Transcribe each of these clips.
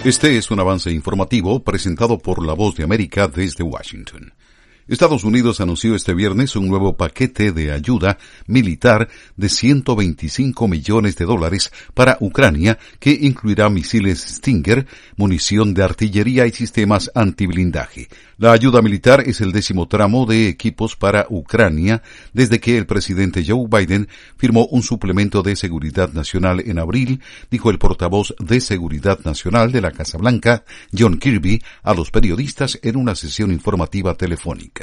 Este es un avance informativo presentado por La Voz de América desde Washington. Estados Unidos anunció este viernes un nuevo paquete de ayuda militar de $125 millones para Ucrania, que incluirá misiles Stinger, munición de artillería y sistemas antiblindaje. La ayuda militar es el 10º tramo de equipos para Ucrania desde que el presidente Joe Biden firmó un suplemento de seguridad nacional en abril, dijo el portavoz de Seguridad Nacional de la Casa Blanca, John Kirby, a los periodistas en una sesión informativa telefónica.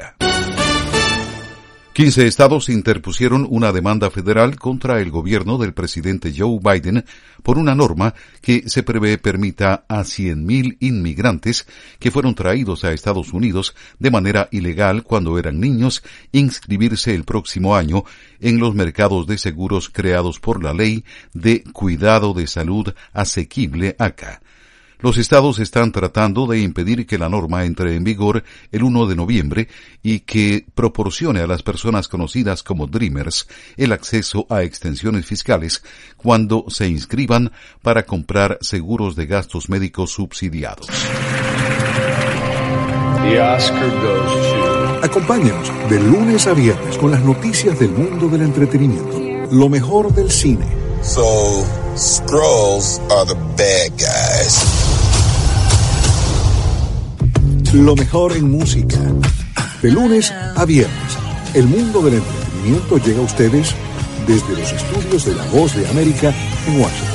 15 estados interpusieron una demanda federal contra el gobierno del presidente Joe Biden por una norma que se prevé permita a 100,000 inmigrantes que fueron traídos a Estados Unidos de manera ilegal cuando eran niños inscribirse el próximo año en los mercados de seguros creados por la Ley de Cuidado de Salud Asequible ACA. Los estados están tratando de impedir que la norma entre en vigor el 1 de noviembre y que proporcione a las personas conocidas como Dreamers el acceso a extensiones fiscales cuando se inscriban para comprar seguros de gastos médicos subsidiados. The Oscar goes to... Acompáñanos de lunes a viernes con las noticias del mundo del entretenimiento. Lo mejor del cine. So, Skrulls are the bad guys. Lo mejor en música. De lunes a viernes, el mundo del entretenimiento llega a ustedes desde los estudios de La Voz de América en Washington.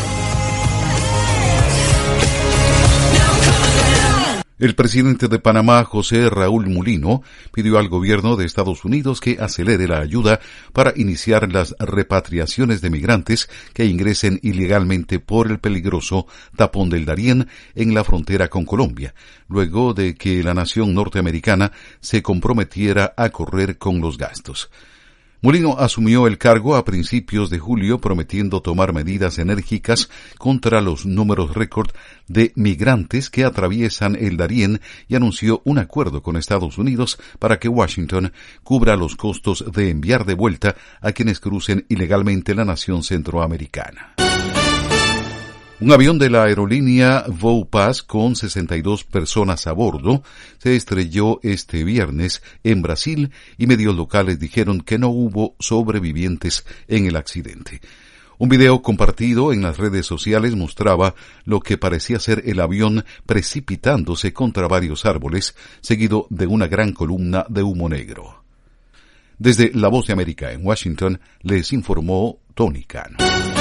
El presidente de Panamá, José Raúl Mulino, pidió al gobierno de Estados Unidos que acelere la ayuda para iniciar las repatriaciones de migrantes que ingresen ilegalmente por el peligroso tapón del Darién en la frontera con Colombia, luego de que la nación norteamericana se comprometiera a correr con los gastos. Mulino asumió el cargo a principios de julio prometiendo tomar medidas enérgicas contra los números récord de migrantes que atraviesan el Darién y anunció un acuerdo con Estados Unidos para que Washington cubra los costos de enviar de vuelta a quienes crucen ilegalmente la nación centroamericana. Un avión de la aerolínea Vopass con 62 personas a bordo se estrelló este viernes en Brasil y medios locales dijeron que no hubo sobrevivientes en el accidente. Un video compartido en las redes sociales mostraba lo que parecía ser el avión precipitándose contra varios árboles, seguido de una gran columna de humo negro. Desde La Voz de América en Washington les informó Tony Cano.